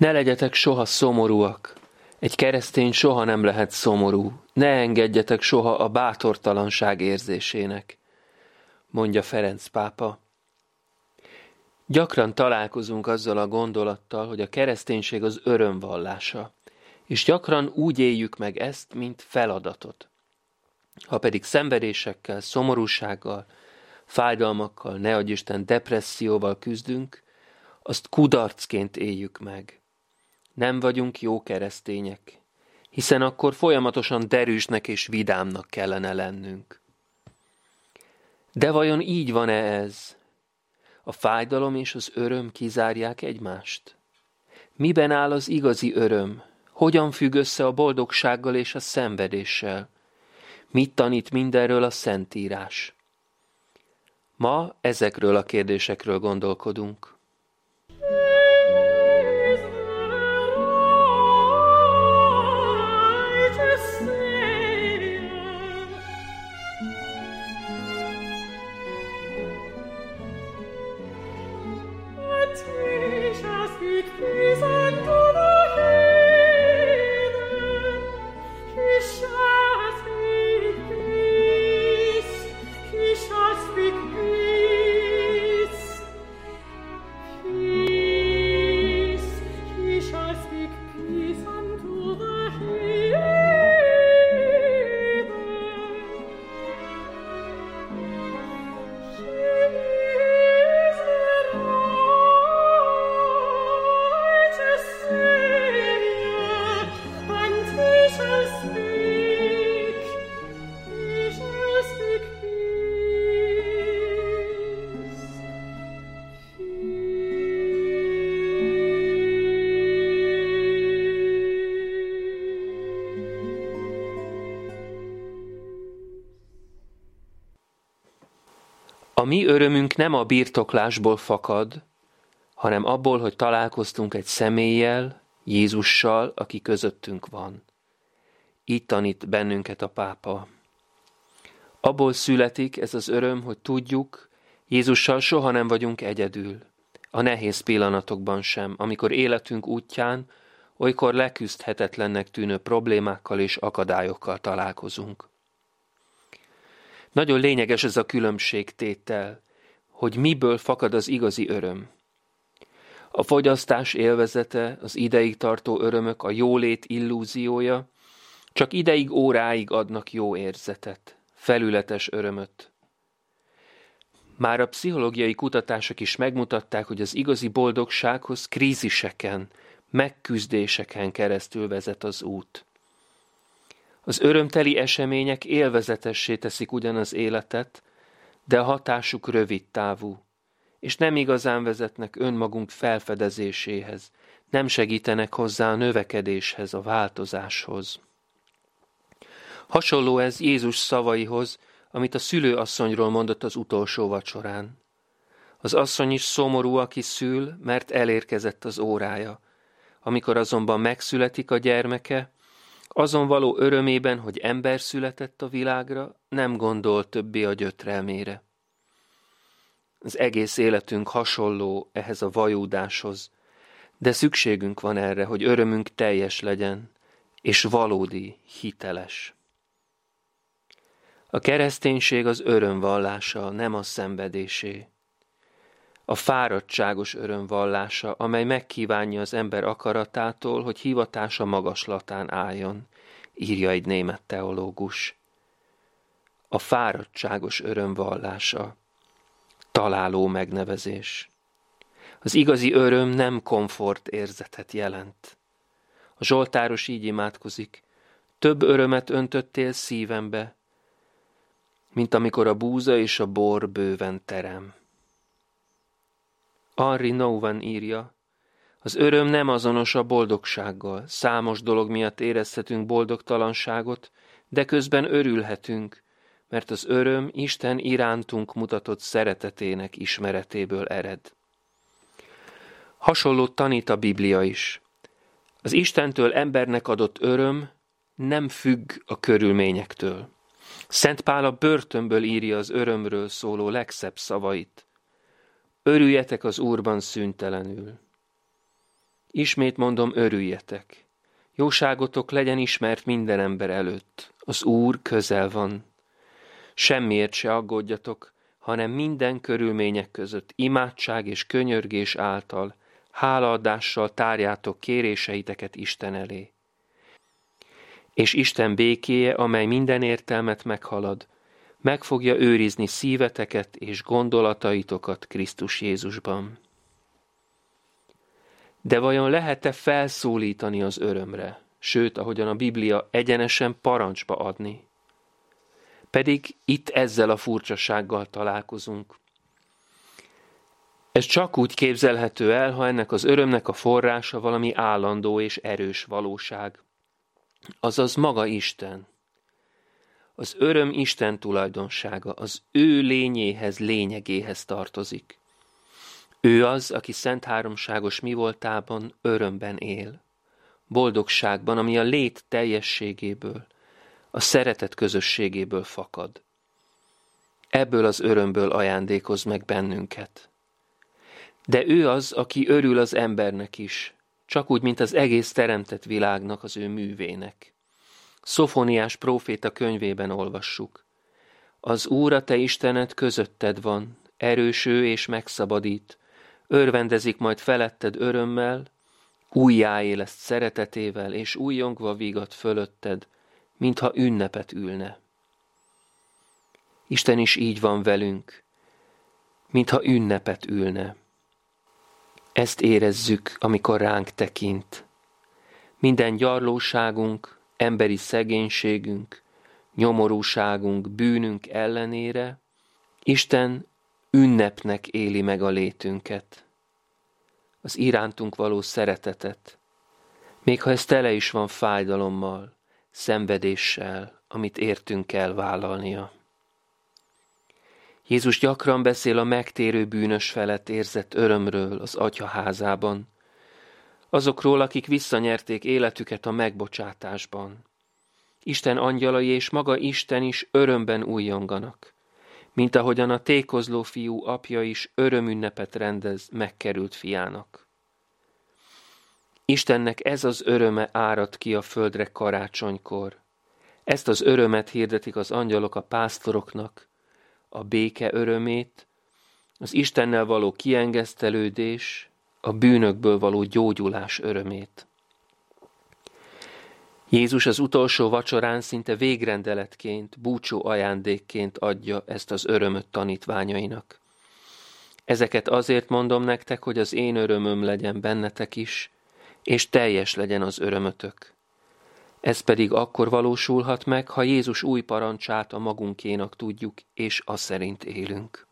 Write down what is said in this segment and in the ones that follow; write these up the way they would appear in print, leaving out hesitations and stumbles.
Ne legyetek soha szomorúak. Egy keresztény soha nem lehet szomorú. Ne engedjetek soha a bátortalanság érzésének, mondja Ferenc pápa. Gyakran találkozunk azzal a gondolattal, hogy a kereszténység az öröm vallása, és gyakran úgy éljük meg ezt, mint feladatot. Ha pedig szenvedésekkel, szomorúsággal, fájdalmakkal, ne adj Isten, depresszióval küzdünk, azt kudarcként éljük meg. Nem vagyunk jó keresztények, hiszen akkor folyamatosan derűsnek és vidámnak kellene lennünk. De vajon így van-e ez? A fájdalom és az öröm kizárják egymást? Miben áll az igazi öröm? Hogyan függ össze a boldogsággal és a szenvedéssel? Mit tanít mindenről a Szentírás? Ma ezekről a kérdésekről gondolkodunk. A mi örömünk nem a birtoklásból fakad, hanem abból, hogy találkoztunk egy személlyel, Jézussal, aki közöttünk van. Így tanít bennünket a pápa. Abból születik ez az öröm, hogy tudjuk, Jézussal soha nem vagyunk egyedül, a nehéz pillanatokban sem, amikor életünk útján olykor leküzdhetetlennek tűnő problémákkal és akadályokkal találkozunk. Nagyon lényeges ez a különbségtétel, hogy miből fakad az igazi öröm. A fogyasztás élvezete, az ideig tartó örömök, a jólét illúziója csak ideig, óráig adnak jó érzetet, felületes örömöt. Már a pszichológiai kutatások is megmutatták, hogy az igazi boldogsághoz kríziseken, megküzdéseken keresztül vezet az út. Az örömteli események élvezetessé teszik ugyan az életet, de a hatásuk rövid távú, és nem igazán vezetnek önmagunk felfedezéséhez, nem segítenek hozzá a növekedéshez, a változáshoz. Hasonló ez Jézus szavaihoz, amit a szülőasszonyról mondott az utolsó vacsorán. Az asszony is szomorú, aki szül, mert elérkezett az órája. Amikor azonban megszületik a gyermeke, azon való örömében, hogy ember született a világra, nem gondol többé a gyötrelmére. Az egész életünk hasonló ehhez a vajúdáshoz, de szükségünk van erre, hogy örömünk teljes legyen, és valódi, hiteles. A kereszténység az öröm vallása, nem a szenvedésé. A fáradtságos öröm vallása, amely megkívánja az ember akaratától, hogy hivatása magaslatán álljon, írja egy német teológus. A fáradtságos öröm vallása, találó megnevezés. Az igazi öröm nem komfort érzetet jelent. A zsoltáros így imádkozik, több örömet öntöttél szívembe, mint amikor a búza és a bor bőven terem. Henri Nouwen írja, az öröm nem azonos a boldogsággal, számos dolog miatt érezhetünk boldogtalanságot, de közben örülhetünk, mert az öröm Isten irántunk mutatott szeretetének ismeretéből ered. Hasonlót tanít a Biblia is. Az Istentől embernek adott öröm nem függ a körülményektől. Szent Pál a börtönből írja az örömről szóló legszebb szavait. Örüljetek az Úrban szüntelenül. Ismét mondom, örüljetek. Jóságotok legyen ismert minden ember előtt. Az Úr közel van. Semmiért se aggódjatok, hanem minden körülmények között imádság és könyörgés által, hálaadással tárjátok kéréseiteket Isten elé. És Isten békéje, amely minden értelmet meghalad, meg fogja őrizni szíveteket és gondolataitokat Krisztus Jézusban. De vajon lehet-e felszólítani az örömre, sőt, ahogyan a Biblia egyenesen parancsba adni? Pedig itt ezzel a furcsasággal találkozunk. Ez csak úgy képzelhető el, ha ennek az örömnek a forrása valami állandó és erős valóság. Azaz maga Isten. Az öröm Isten tulajdonsága, az ő lényéhez, lényegéhez tartozik. Ő az, aki szent háromságos mivoltában örömben él. Boldogságban, ami a lét teljességéből, a szeretet közösségéből fakad. Ebből az örömből ajándékoz meg bennünket. De ő az, aki örül az embernek is, csak úgy, mint az egész teremtett világnak, az ő művének. Szofoniás próféta könyvében olvassuk. Az Úr, a te Istened közötted van, erős ő és megszabadít, örvendezik majd feletted örömmel, újjáéleszt szeretetével, és újjongva vigat fölötted, mintha ünnepet ülne. Isten is így van velünk, mintha ünnepet ülne. Ezt érezzük, amikor ránk tekint. Minden gyarlóságunk, emberi szegénységünk, nyomorúságunk, bűnünk ellenére Isten ünnepnek éli meg a létünket, az irántunk való szeretetet, még ha ez tele is van fájdalommal, szenvedéssel, amit értünk kell vállalnia. Jézus gyakran beszél a megtérő bűnös felett érzett örömről az Atya házában, azokról, akik visszanyerték életüket a megbocsátásban. Isten angyalai és maga Isten is örömben újjonganak, mint ahogyan a tékozló fiú apja is örömünnepet rendez megkerült fiának. Istennek ez az öröme árad ki a földre karácsonykor. Ezt az örömet hirdetik az angyalok a pásztoroknak, a béke örömét, az Istennel való kiengesztelődés, a bűnökből való gyógyulás örömét. Jézus az utolsó vacsorán szinte végrendeletként, búcsú ajándékként adja ezt az örömöt tanítványainak. Ezeket azért mondom nektek, hogy az én örömöm legyen bennetek is, és teljes legyen az örömötök. Ez pedig akkor valósulhat meg, ha Jézus új parancsát a magunkénak tudjuk, és az szerint élünk.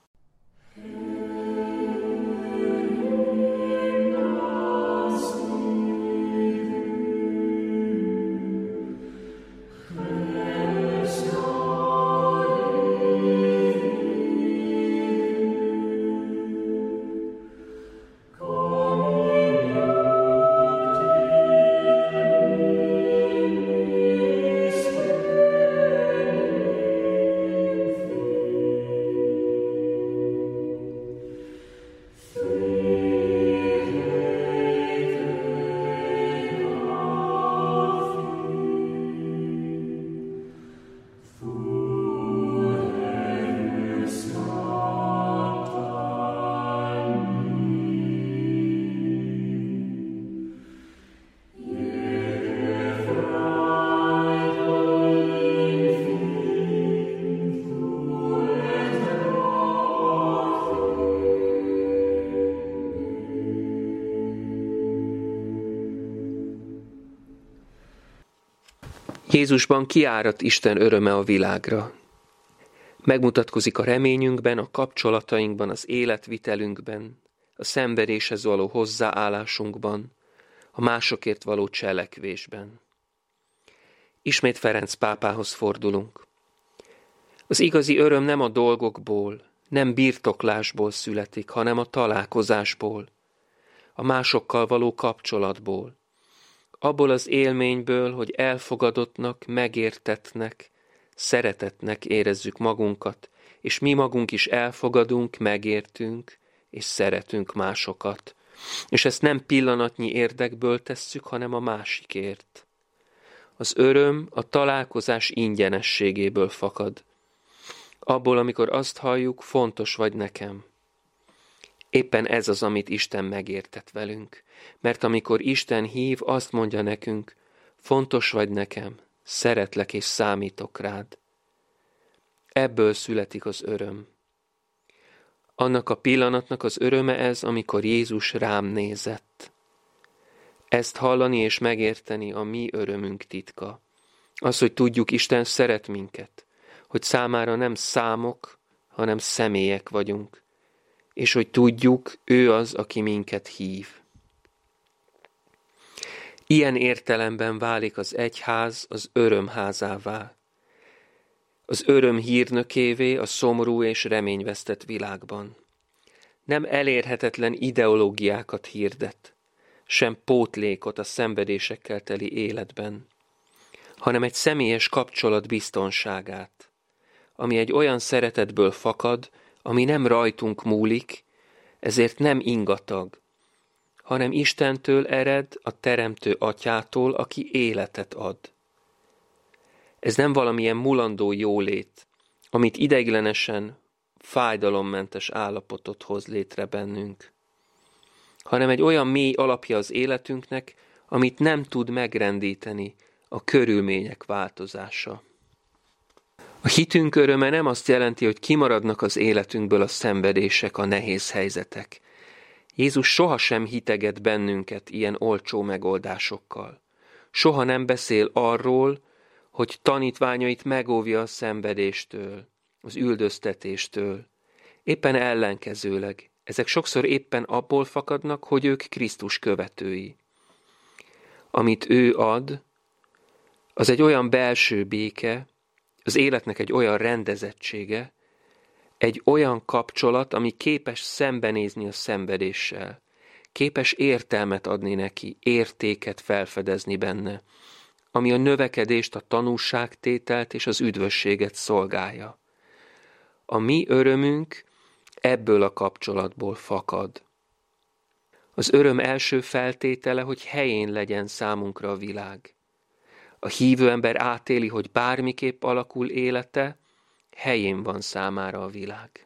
Jézusban kiáradt Isten öröme a világra. Megmutatkozik a reményünkben, a kapcsolatainkban, az életvitelünkben, a szenvedéshez való hozzáállásunkban, a másokért való cselekvésben. Ismét Ferenc pápához fordulunk. Az igazi öröm nem a dolgokból, nem birtoklásból születik, hanem a találkozásból, a másokkal való kapcsolatból, abból az élményből, hogy elfogadottnak, megértettnek, szeretetnek érezzük magunkat, és mi magunk is elfogadunk, megértünk, és szeretünk másokat, És ezt nem pillanatnyi érdekből tesszük, hanem a másikért. Az öröm a találkozás ingyenességéből fakad. Abból, amikor azt halljuk, fontos vagy nekem. Éppen ez az, amit Isten megértett velünk. Mert amikor Isten hív, azt mondja nekünk, fontos vagy nekem, szeretlek és számítok rád. Ebből születik az öröm. Annak a pillanatnak az öröme ez, amikor Jézus rám nézett. Ezt hallani és megérteni a mi örömünk titka. Az, hogy tudjuk, Isten szeret minket, hogy számára nem számok, hanem személyek vagyunk, és hogy tudjuk, ő az, aki minket hív. Ilyen értelemben válik az egyház az örömházává, az öröm hírnökévé a szomorú és reményvesztett világban. Nem elérhetetlen ideológiákat hirdet, sem pótlékot a szenvedésekkel teli életben, hanem egy személyes kapcsolat biztonságát, ami egy olyan szeretetből fakad, ami nem rajtunk múlik, ezért nem ingatag, hanem Istentől ered, a Teremtő Atyától, aki életet ad. Ez nem valamilyen mulandó jólét, amit ideiglenesen fájdalommentes állapotot hoz létre bennünk, hanem egy olyan mély alapja az életünknek, amit nem tud megrendíteni a körülmények változása. A hitünk öröme nem azt jelenti, hogy kimaradnak az életünkből a szenvedések, a nehéz helyzetek. Jézus sohasem hiteget bennünket ilyen olcsó megoldásokkal. Soha nem beszél arról, hogy tanítványait megóvja a szenvedéstől, az üldöztetéstől. Éppen ellenkezőleg. Ezek sokszor éppen abból fakadnak, hogy ők Krisztus követői. Amit ő ad, az egy olyan belső béke, az életnek egy olyan rendezettsége, egy olyan kapcsolat, ami képes szembenézni a szenvedéssel, képes értelmet adni neki, értéket felfedezni benne, ami a növekedést, a tanúságtételt és az üdvösséget szolgálja. A mi örömünk ebből a kapcsolatból fakad. Az öröm első feltétele, hogy helyén legyen számunkra a világ. A hívő ember átéli, hogy bármiképp alakul élete, helyén van számára a világ.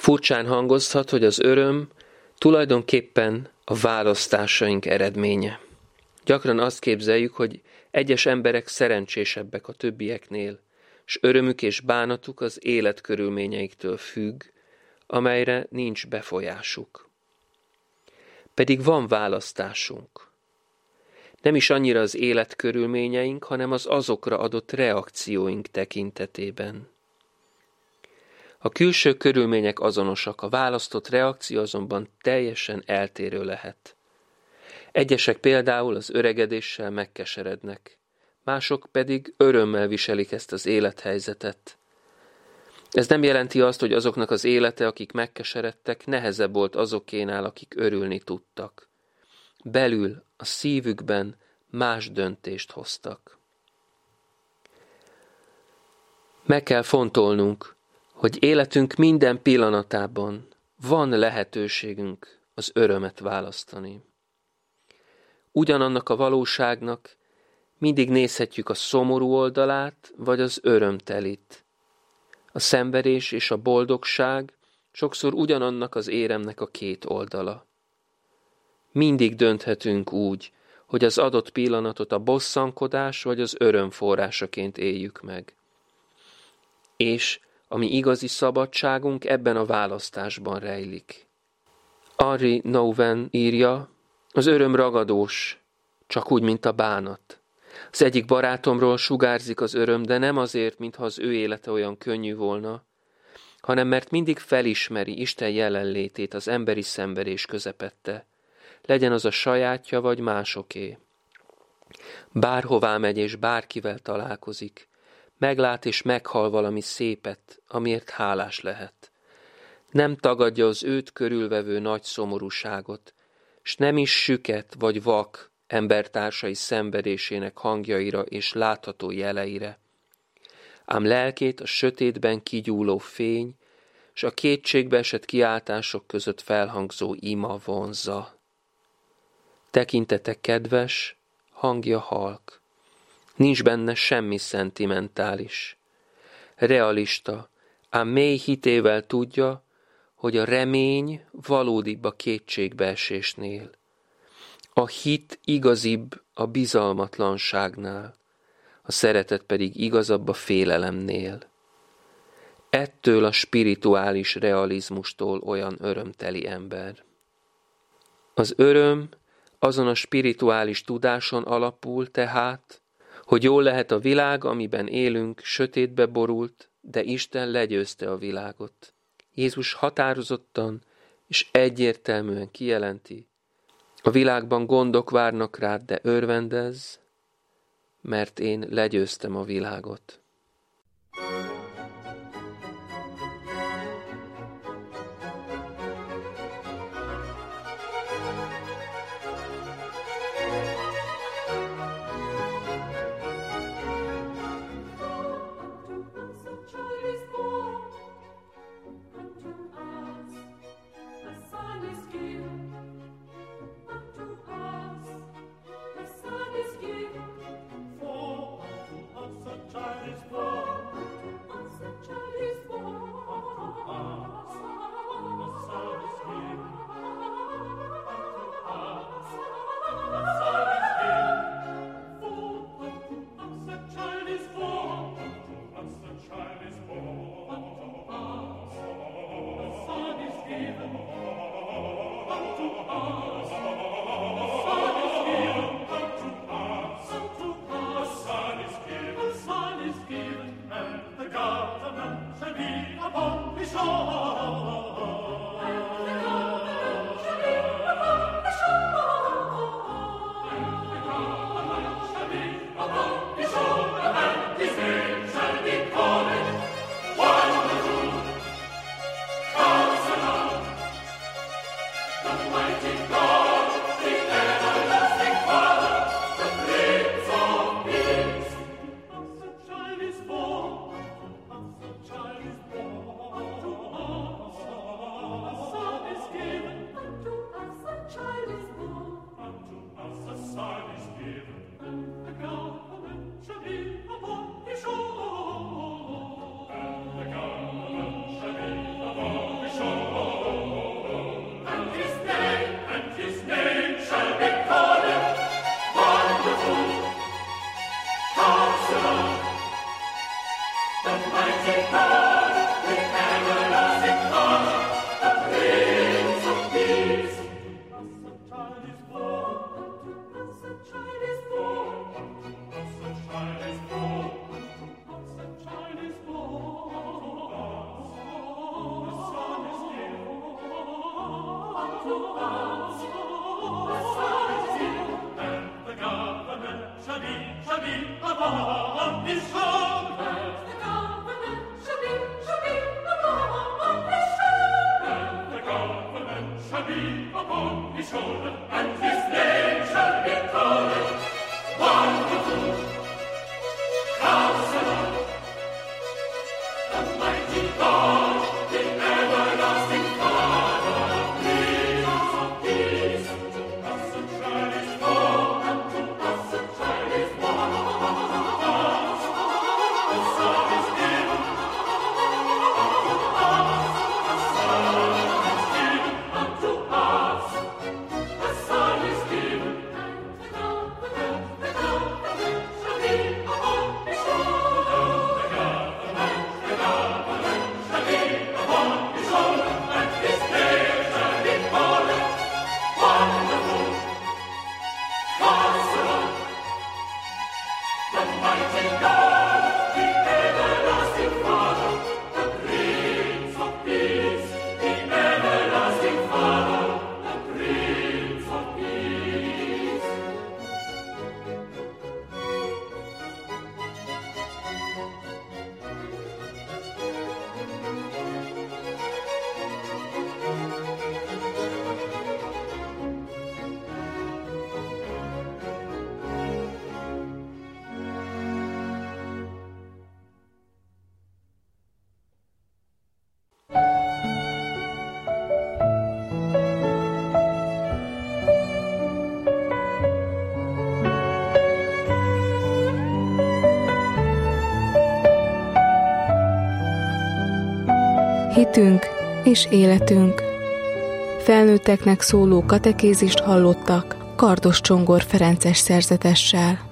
Furcsán hangozhat, hogy az öröm tulajdonképpen a választásaink eredménye. Gyakran azt képzeljük, hogy egyes emberek szerencsésebbek a többieknél, s örömük és bánatuk az életkörülményeiktől függ, amelyre nincs befolyásuk. Pedig van választásunk. Nem is annyira az életkörülményeink, hanem az azokra adott reakcióink tekintetében. A külső körülmények azonosak, a választott reakció azonban teljesen eltérő lehet. Egyesek például az öregedéssel megkeserednek, mások pedig örömmel viselik ezt az élethelyzetet. Ez nem jelenti azt, hogy azoknak az élete, akik megkeseredtek, nehezebb volt azokénál, akik örülni tudtak. Belül, a szívükben más döntést hoztak. Meg kell fontolnunk, hogy életünk minden pillanatában van lehetőségünk az örömet választani. Ugyanannak a valóságnak mindig nézhetjük a szomorú oldalát, vagy az örömtelit. A szenvedés és a boldogság sokszor ugyanannak az éremnek a két oldala. Mindig dönthetünk úgy, hogy az adott pillanatot a bosszankodás vagy az öröm forrásaként éljük meg. És a mi igazi szabadságunk ebben a választásban rejlik. Henri Nouwen írja, az öröm ragadós, csak úgy, mint a bánat. Az egyik barátomról sugárzik az öröm, de nem azért, mintha az ő élete olyan könnyű volna, hanem mert mindig felismeri Isten jelenlétét az emberi szenvedés közepette, legyen az a sajátja vagy másoké. Bárhová megy és bárkivel találkozik, meglát és meghall valami szépet, amiért hálás lehet. Nem tagadja az őt körülvevő nagy szomorúságot, s nem is süket vagy vak embertársai szenvedésének hangjaira és látható jeleire. Ám lelkét a sötétben kigyúló fény, s a kétségbe esett kiáltások között felhangzó ima vonzza. Tekintete kedves, hangja halk. Nincs benne semmi szentimentális. Realista, ám mély hitével tudja, hogy a remény valódibb a kétségbeesésnél. A hit igazibb a bizalmatlanságnál, a szeretet pedig igazabb a félelemnél. Ettől a spirituális realizmustól olyan örömteli ember. Az öröm azon a spirituális tudáson alapul tehát, hogy jól lehet a világ, amiben élünk, sötétbe borult, de Isten legyőzte a világot. Jézus határozottan és egyértelműen kijelenti, a világban gondok várnak rád, de örvendezz, mert én legyőztem a világot. Mighty God. Hitünk és életünk. Felnőtteknek szóló katekézist hallottak Kardos Csongor Ferences szerzetessel.